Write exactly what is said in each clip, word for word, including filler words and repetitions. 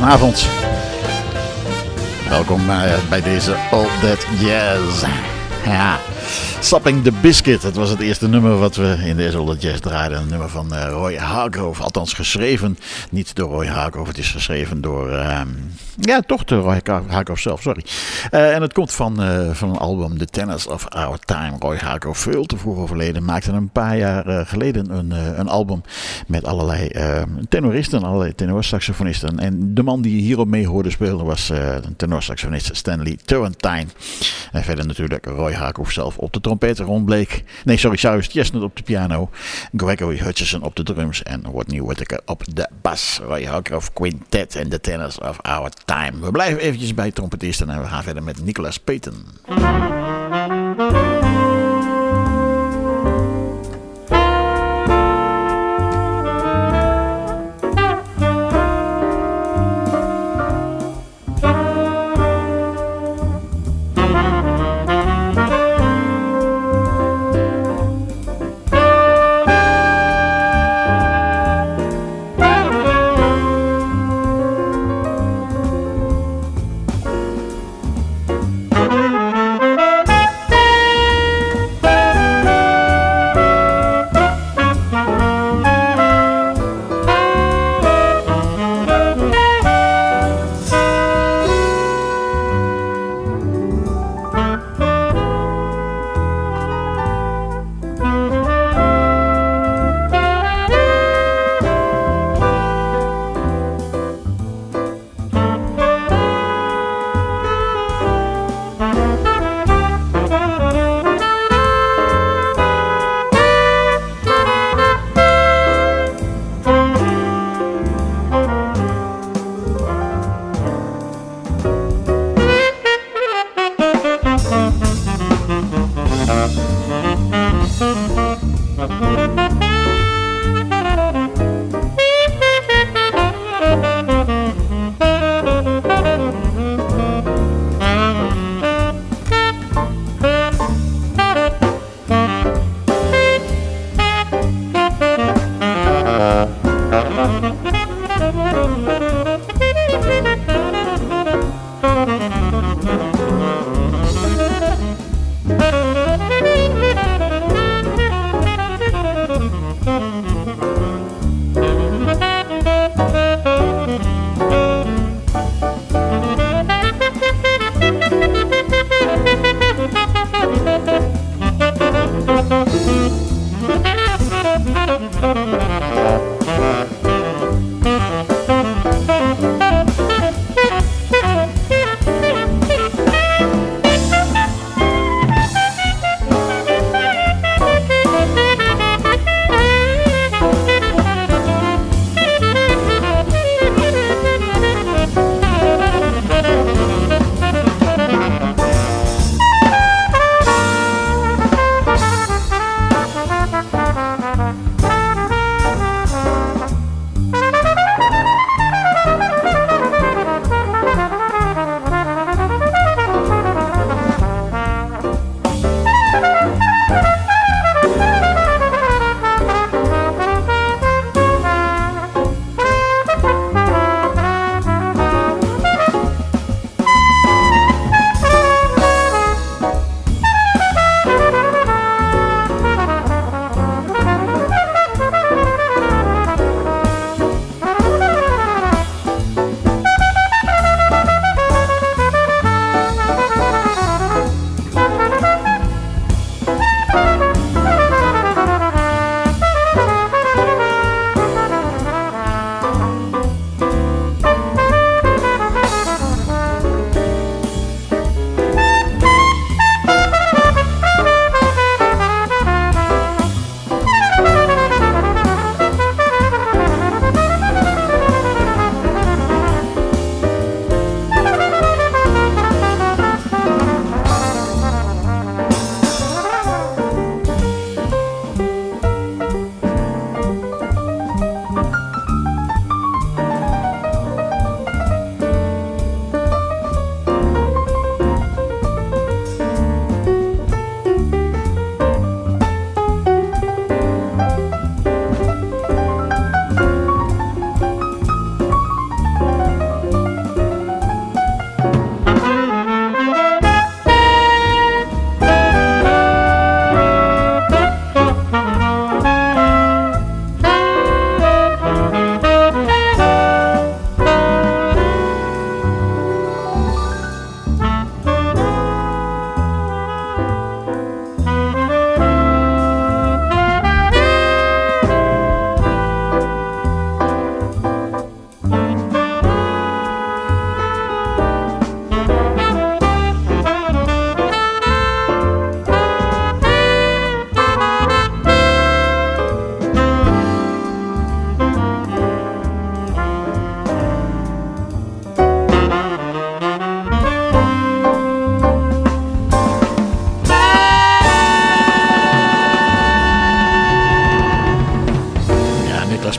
Goedenavond. Welkom bij, bij deze All That Jazz. Ja, Supping the Biscuit. Dat was het eerste nummer wat we in deze All That Jazz draaiden. Een nummer van uh, Roy Hargrove. Althans geschreven. Niet door Roy Hargrove. Het is geschreven door... Uh, ja, toch door Roy Hargrove zelf. Sorry. Uh, en het komt van, uh, van een album The Tenors of Our Time. Roy Hargrove, veel te vroeg overleden. Maakte een paar jaar uh, geleden een, uh, een album met allerlei uh, tenoristen. Allerlei tenorsaxofonisten. En de man die hierop mee hoorde spelen was uh, tenorsaxofonist Stanley Turrentine. En verder natuurlijk Roy Hargrove zelf op de trompet, Ron Blake. Nee, sorry, Cyrus Chestnut op de piano. Gregory Hutchison op de drums. En Rodney Whittaker op de bas. Roy Hargrove Quintet en The Tenors of Our Time. We blijven eventjes bij trompetisten en we gaan verder met Nicholas Payton.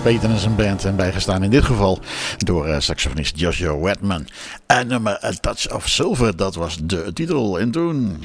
Payton en zijn band. En bijgestaan in dit geval door uh, saxofonist Joshua Redman. En nummer A Touch of Silver, dat was de titel. En toen...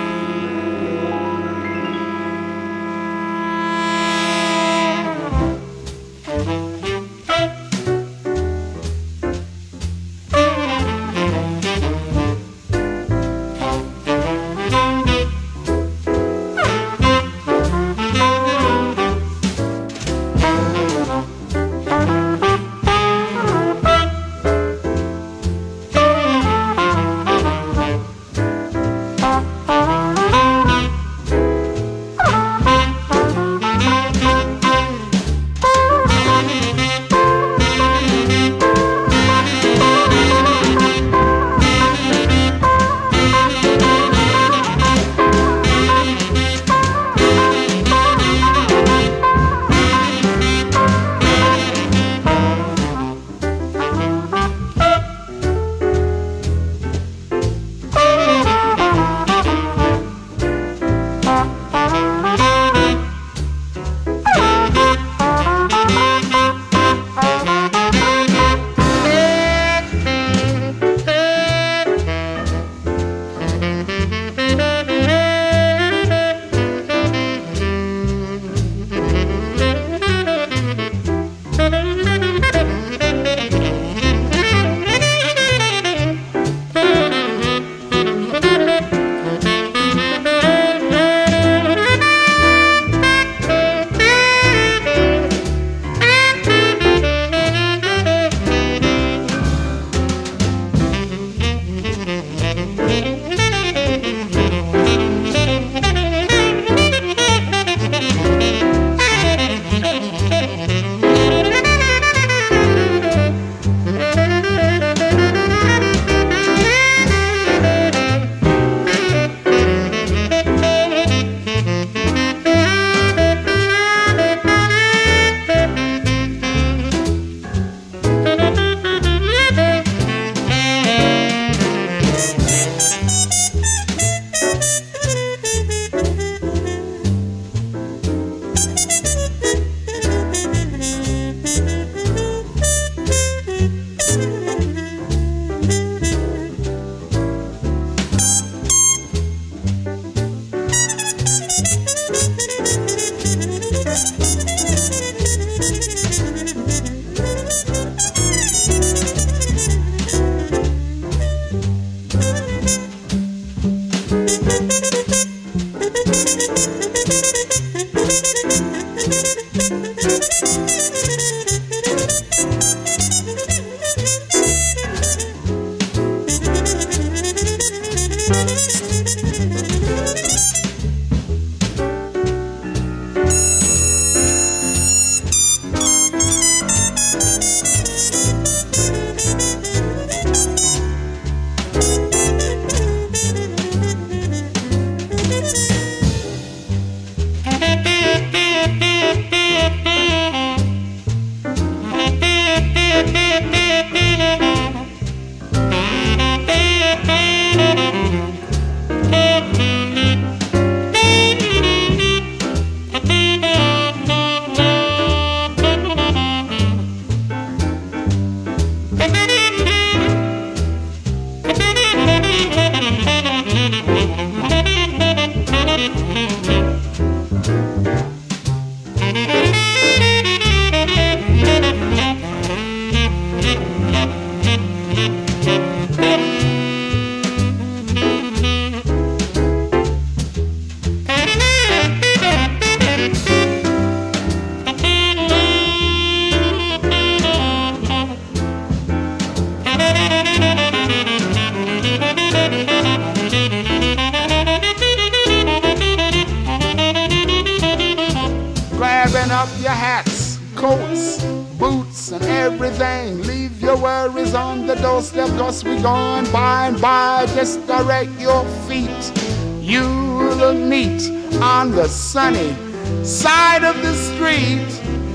We going by and by, just direct your feet. You look neat on the sunny side of the street.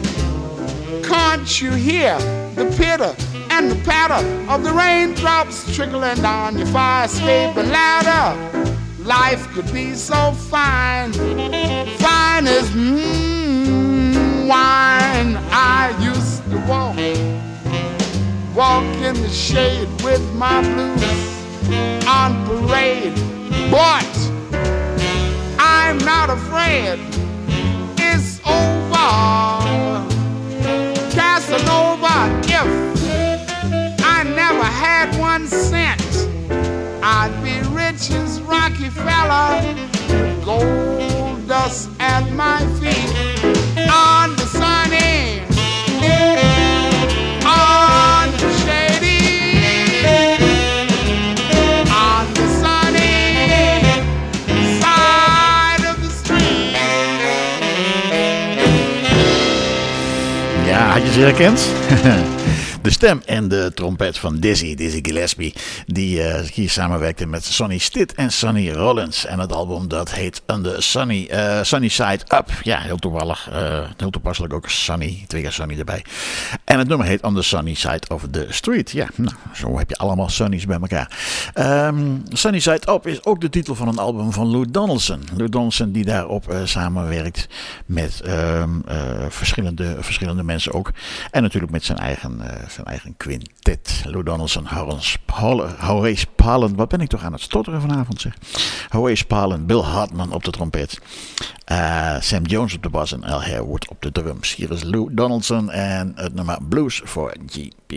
Can't you hear the pitter and the patter of the raindrops trickling down your fire escaping ladder? Life could be so fine, fine as mmm, wine. I used walk in the shade with my blues on parade, but I'm not afraid. It's over, Casanova. If I never had one cent, I'd be rich as Rockefeller, with gold dust at my feet on the sunny, on the shady, on the sunny side of the street. Ja, had je ze herkend? De stem en de trompet van Dizzy, Dizzy Gillespie, die uh, hier samenwerkte met Sonny Stitt en Sonny Rollins. En het album dat heet On the Sunny, uh, Sunny Side Up. Ja, heel toevallig, uh, heel toepasselijk ook Sunny, twee keer Sunny erbij. En het nummer heet On the Sunny Side of the Street. Ja, nou, zo heb je allemaal Sunny's bij elkaar. Um, Sunny Side Up is ook de titel van een album van Lou Donaldson. Lou Donaldson die daarop uh, samenwerkt met um, uh, verschillende, verschillende mensen ook. En natuurlijk met zijn eigen... Uh, zijn eigen quintet. Lou Donaldson, Horace Parlan. Wat ben ik toch aan het stotteren vanavond, zeg. Horace Parlan, Bill Hartman op de trompet. Uh, Sam Jones op de bas en Al Harewood op de drums. Hier is Lou Donaldson en het nummer Blues for G P.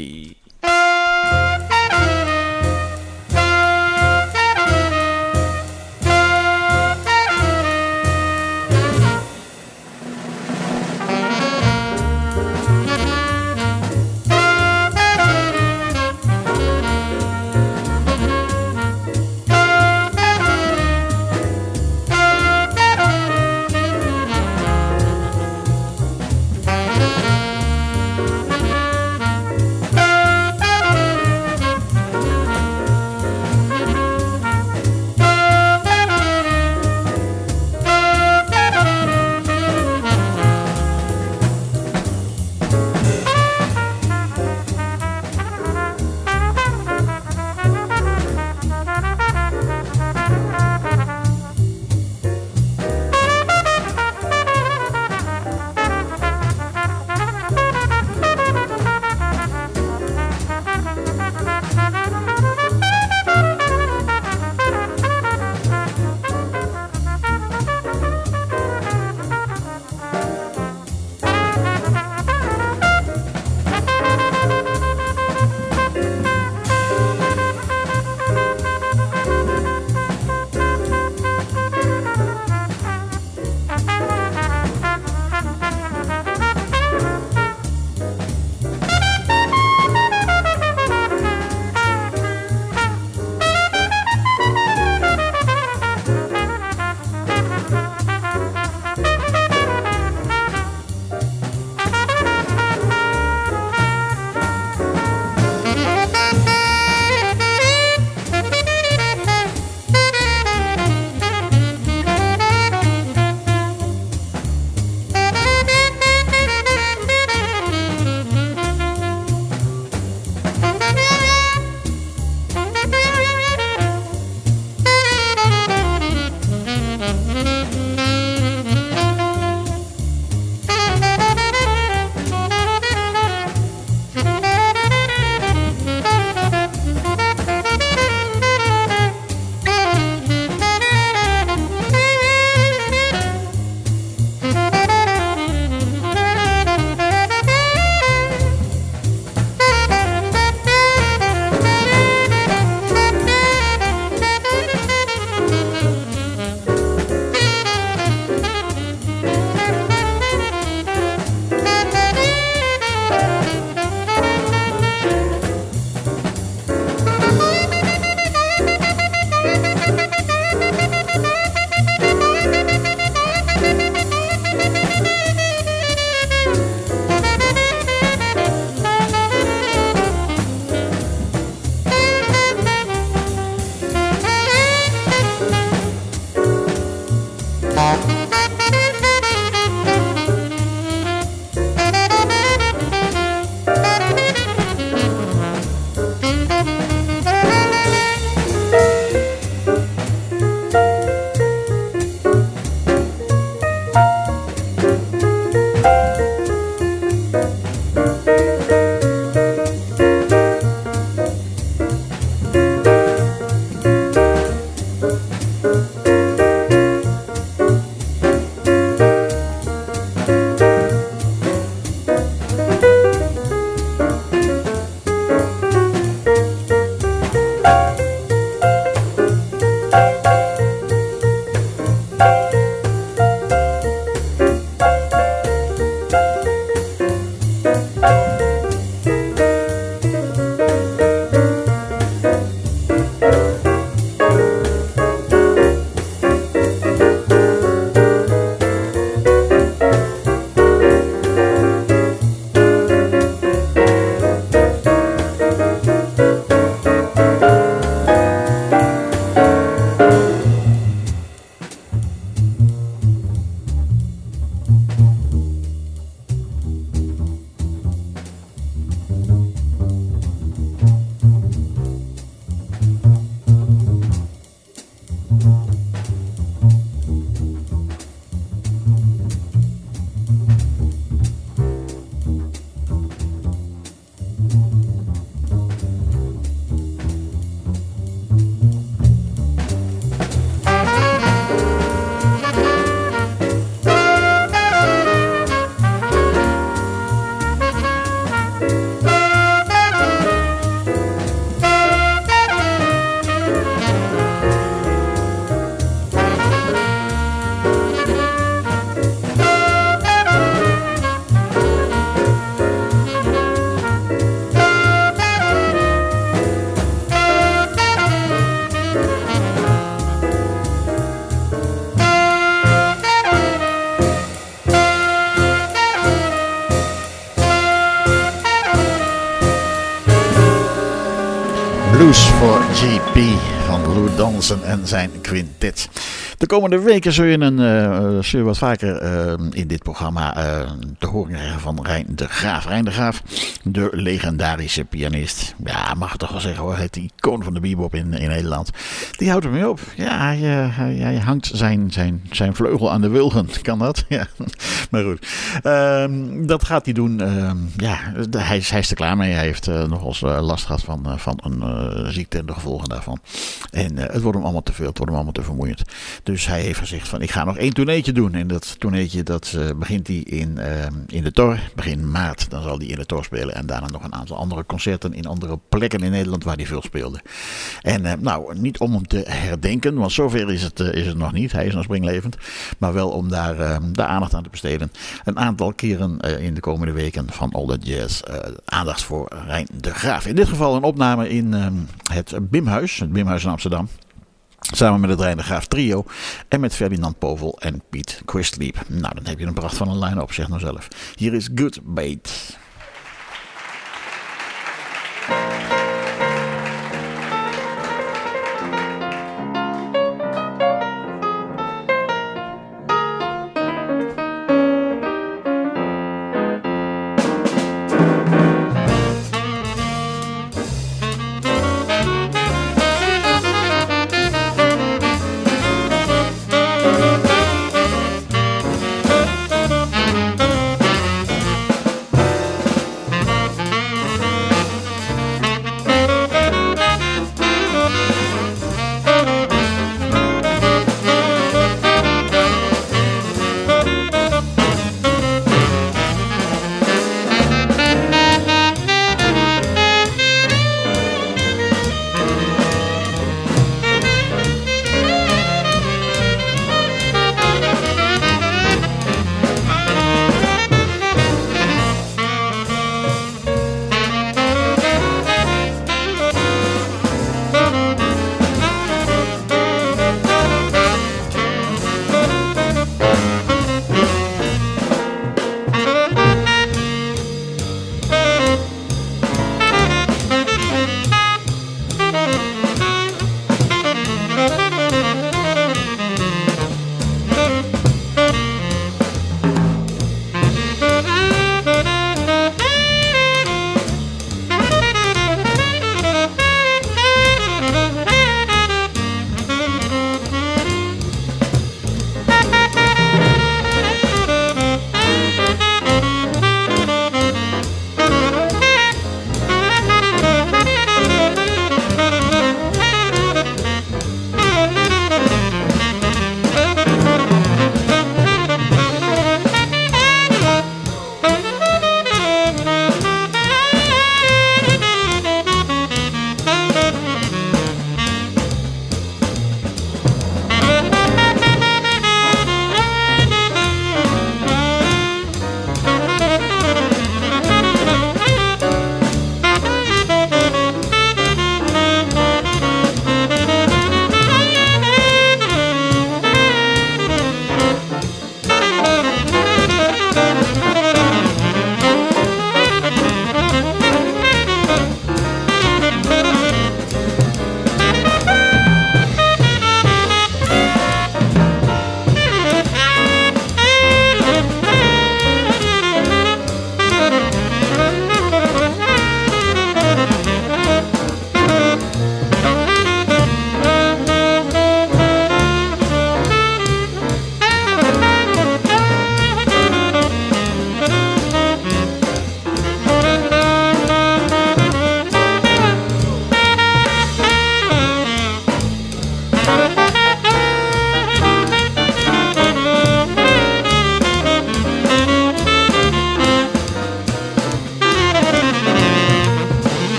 Blues voor G P van Lou Donaldson en zijn quintet. De komende weken zul je, een, uh, zul je wat vaker uh, in dit programma uh, te horen krijgen van Rijn de Graaf. Rijn de Graaf, de legendarische pianist. Ja, mag ik toch wel zeggen hoor. Het icoon van de bebop in, in Nederland. Die houdt ermee op. Ja, hij, uh, hij, hij hangt zijn, zijn, zijn vleugel aan de wilgen. Kan dat? Ja, maar goed. Uh, dat gaat hij doen. Uh, ja, hij, hij is er klaar mee. Hij heeft uh, nog eens uh, last gehad van, uh, van een uh, ziekte en de gevolgen daarvan. En uh, het wordt hem allemaal te veel. Het wordt hem allemaal te vermoeiend. Dus hij heeft gezegd van ik ga nog één tourneetje doen. En dat tourneetje dat uh, begint hij in, uh, in de Tor. Begin maart. Dan zal hij in de Tor spelen. En daarna nog een aantal andere concerten in andere plekken in Nederland waar hij veel speelde. En uh, nou, niet om hem te herdenken. Want zover is het, uh, is het nog niet. Hij is nog springlevend. Maar wel om daar, uh, daar aandacht aan te besteden. Een aantal keren uh, in de komende weken van All That Jazz. Uh, aandacht voor Rijn de Graaf. In dit geval een opname in uh, het Bimhuis. Het Bimhuis in Amsterdam. Samen met het Rijn de Graaf trio. En met Ferdinand Povel en Piet Quistliep. Nou, dan heb je een pracht van een line-up, zeg nou zelf. Hier is Good Bait.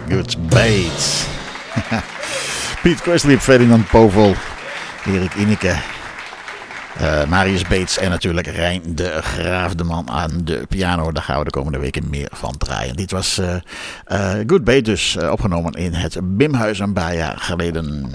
Good Bates. Piet Questlip, Ferdinand Povel, Erik Ineke, uh, Marius Bates en natuurlijk Rijn de Graaf, de man aan de piano. Daar gaan we de komende weken meer van draaien. Dit was uh, uh, Good Bates dus, uh, opgenomen in het Bimhuis een paar jaar geleden.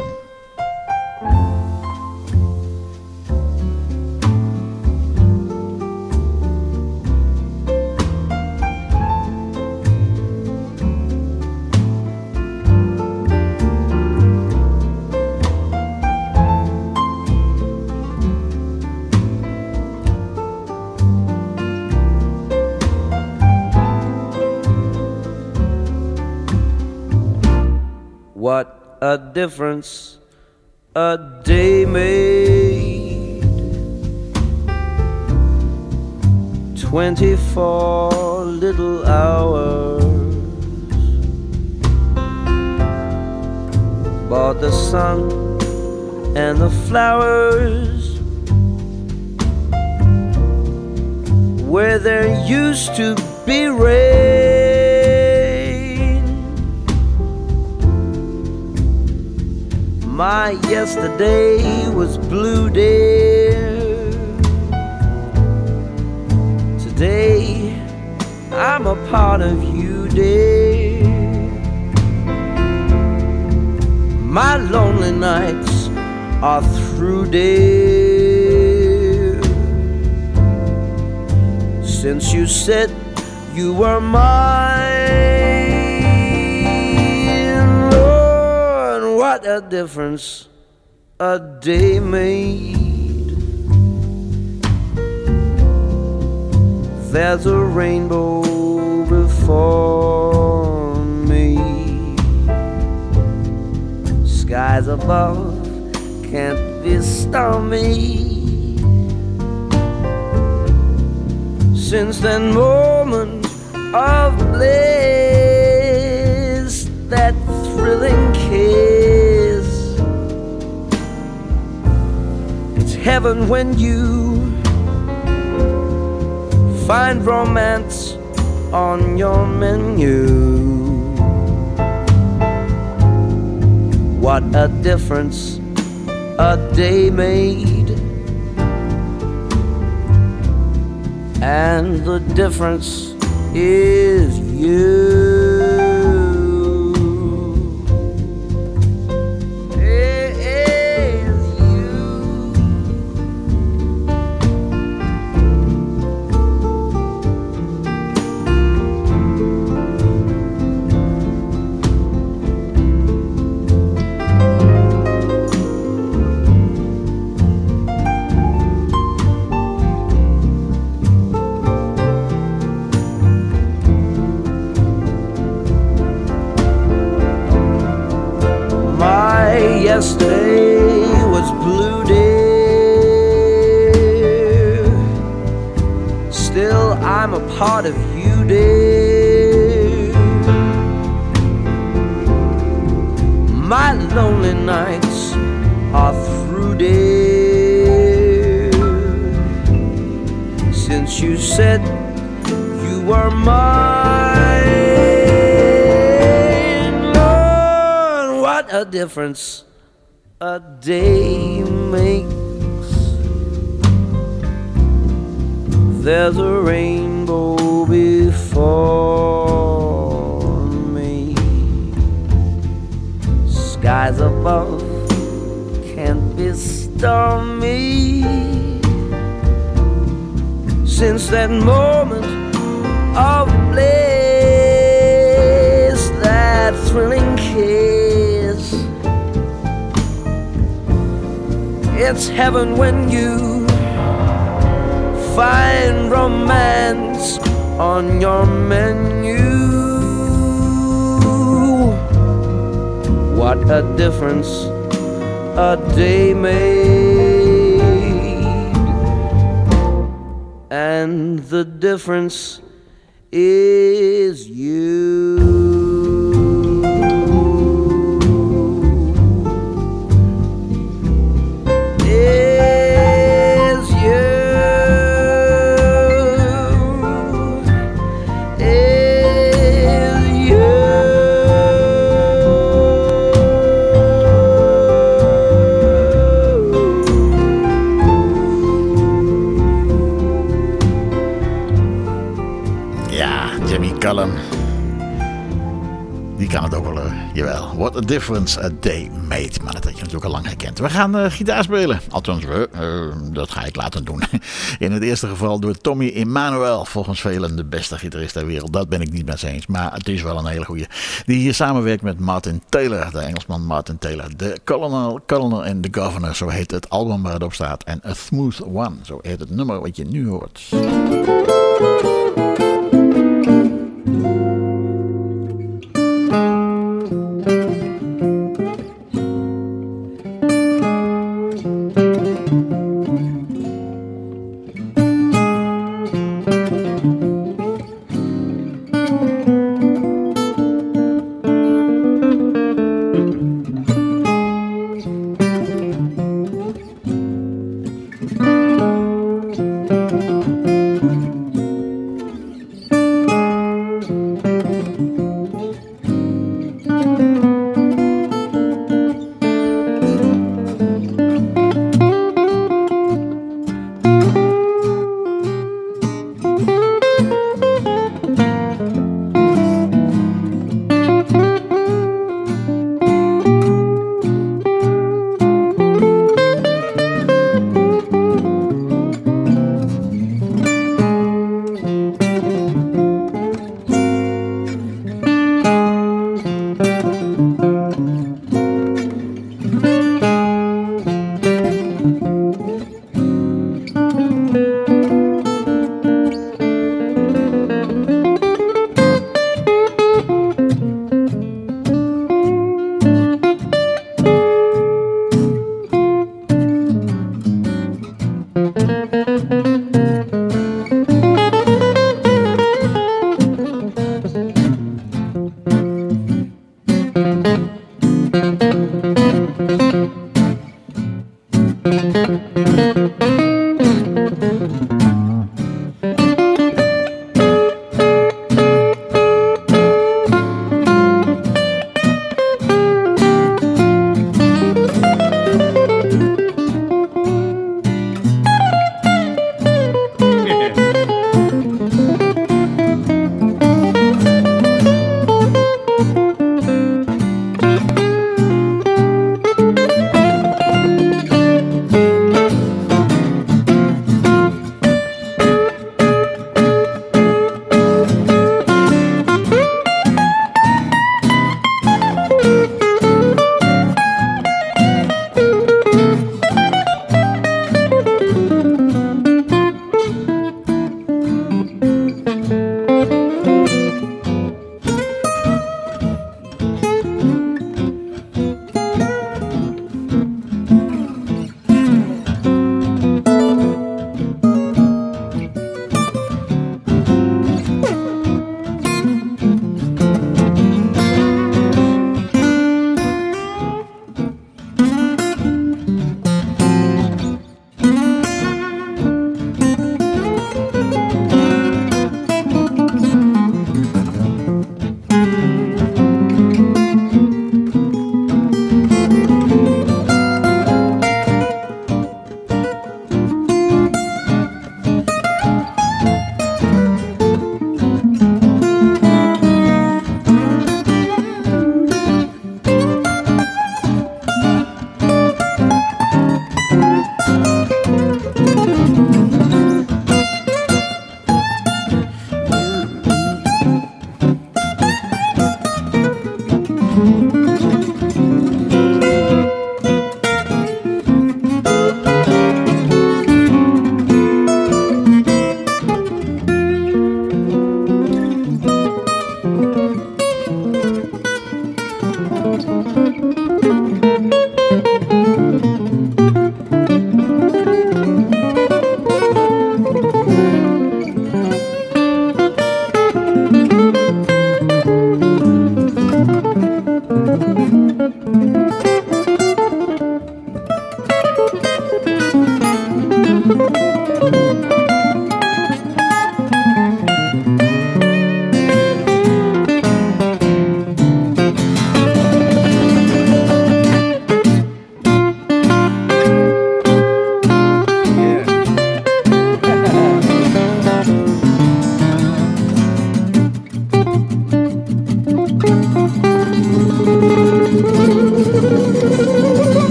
What a difference a day made. Twenty-four little hours bought the sun and the flowers where there used to be rain. My yesterday was blue, dear. Today I'm a part of you, dear. My lonely nights are through, dear. Since you said you were mine, what a difference a day made. There's a rainbow before me. Skies above can't be stormy. Since that moment of bliss, that thrilling kiss, it's heaven when you find romance on your menu. What a difference a day made, and the difference is you. Yesterday was blue, dear. Still I'm a part of you, dear. My lonely nights are through, dear. Since you said you were mine, Lord, what a difference a day makes. There's a rainbow before me. Skies above can't be stormy. Since that moment of bliss, that thrilling kiss, it's heaven when you find romance on your menu. What a difference a day made, and the difference is you. Die kan het ook wel, uh, jawel. What a difference a day made. Maar dat had je natuurlijk al lang gekend. We gaan uh, gitaar spelen. Althans, we, uh, dat ga ik laten doen. In het eerste geval door Tommy Emmanuel. Volgens velen de beste gitarist ter wereld. Dat ben ik niet met ze eens. Maar het is wel een hele goeie. Die hier samenwerkt met Martin Taylor. De Engelsman Martin Taylor. De Colonel, Colonel and the Governor. Zo heet het album waar het op staat. En A Smooth One. Zo heet het nummer wat je nu hoort.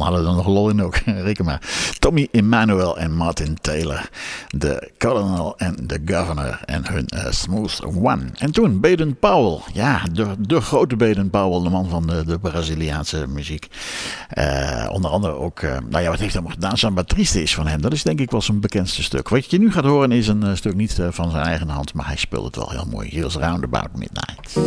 hadden we er nog lol in ook. Reken maar. Tommy Emmanuel en Martin Taylor. De Colonel en de Governor en hun uh, Smooth One. En toen Baden Powell. Ja, de, de grote Baden Powell, de man van de, de Braziliaanse muziek. Uh, onder andere ook, uh, nou ja, wat heeft hij nog gedaan? Samba Triste is van hem. Dat is denk ik wel zijn bekendste stuk. Wat je nu gaat horen is een uh, stuk niet uh, van zijn eigen hand, maar hij speelt het wel heel mooi. Here's Round About Midnight.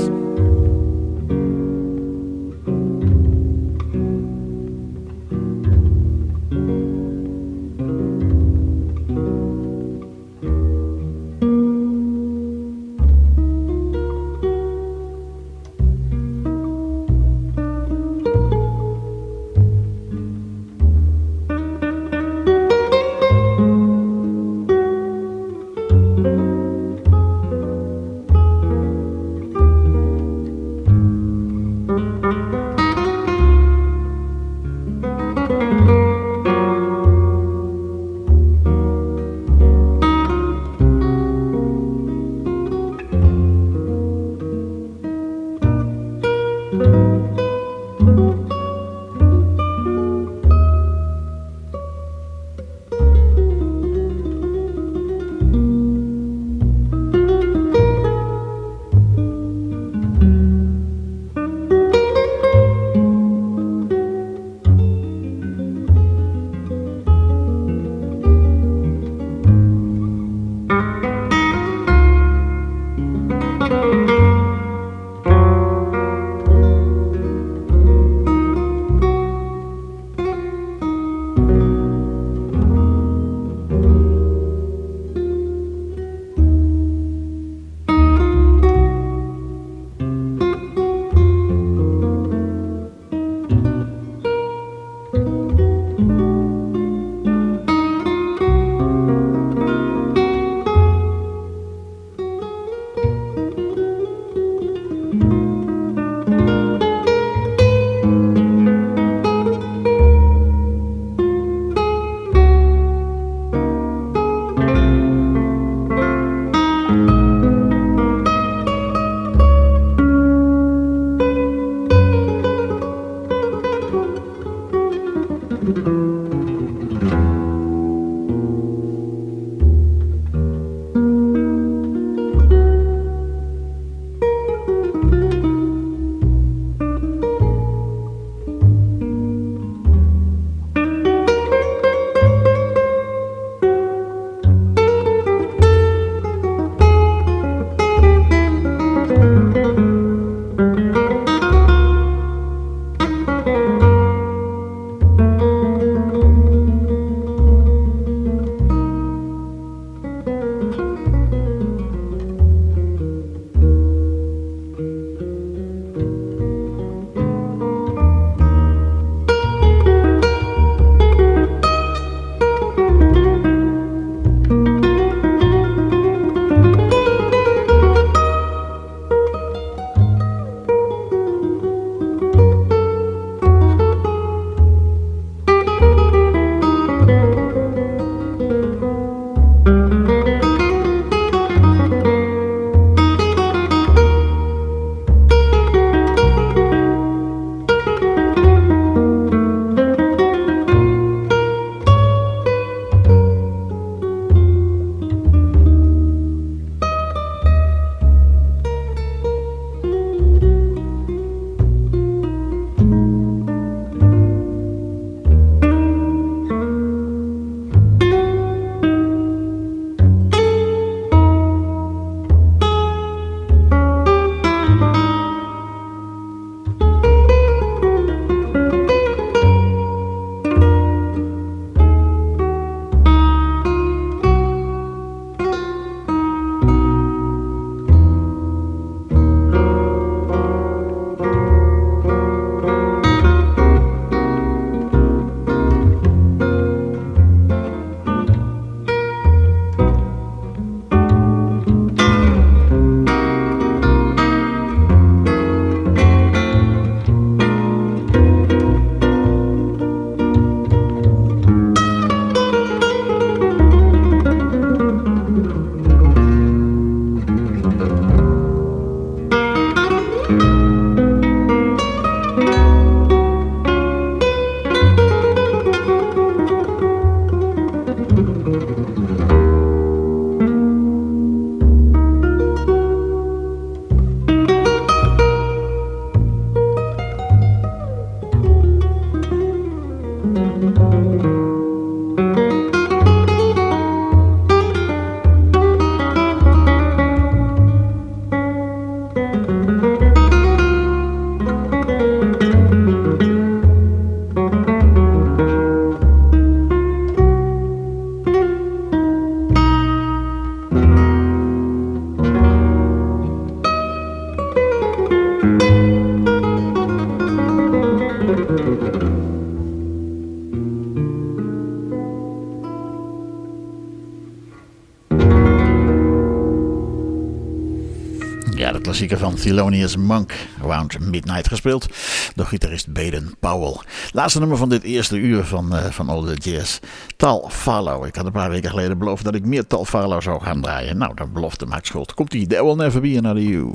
klassieker van Thelonious Monk, Around Midnight, gespeeld door gitarist Baden Powell. Laatste nummer van dit eerste uur van, uh, van All That Jazz, Tal Farlow. Ik had een paar weken geleden beloofd dat ik meer Tal Farlow zou gaan draaien. Nou, dat belofte maakt schuld. Komt-ie, There Will Never Be Another You.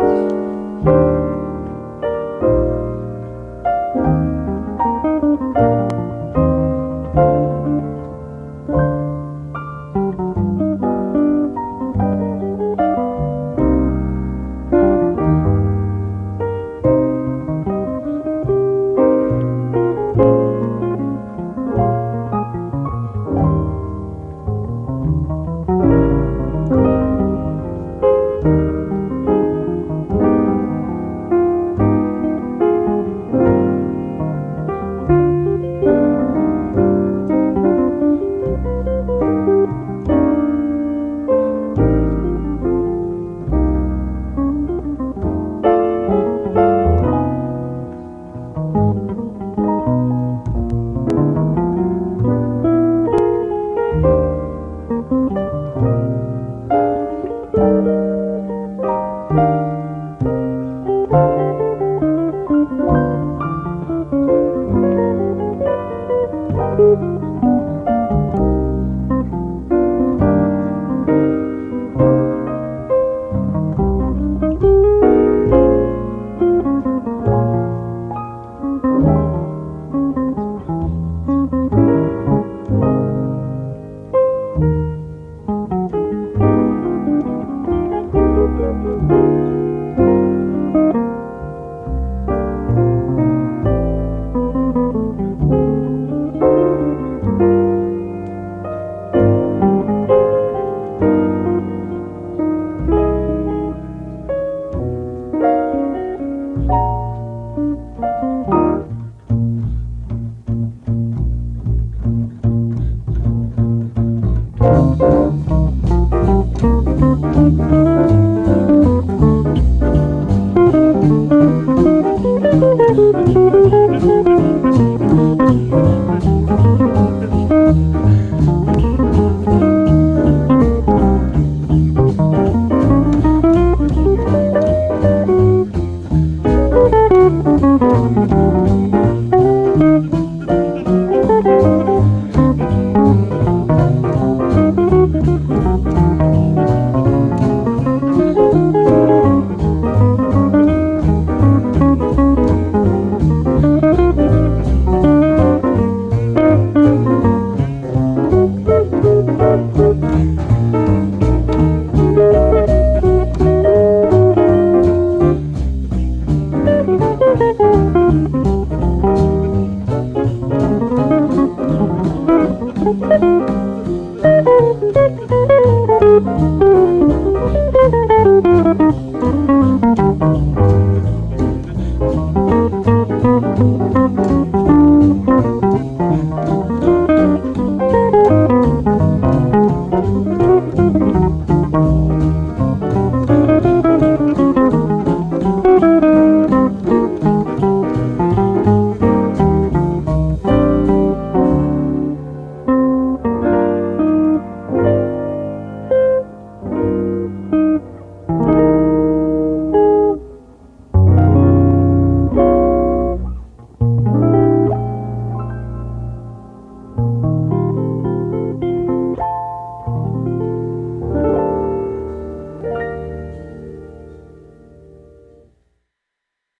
Thank you.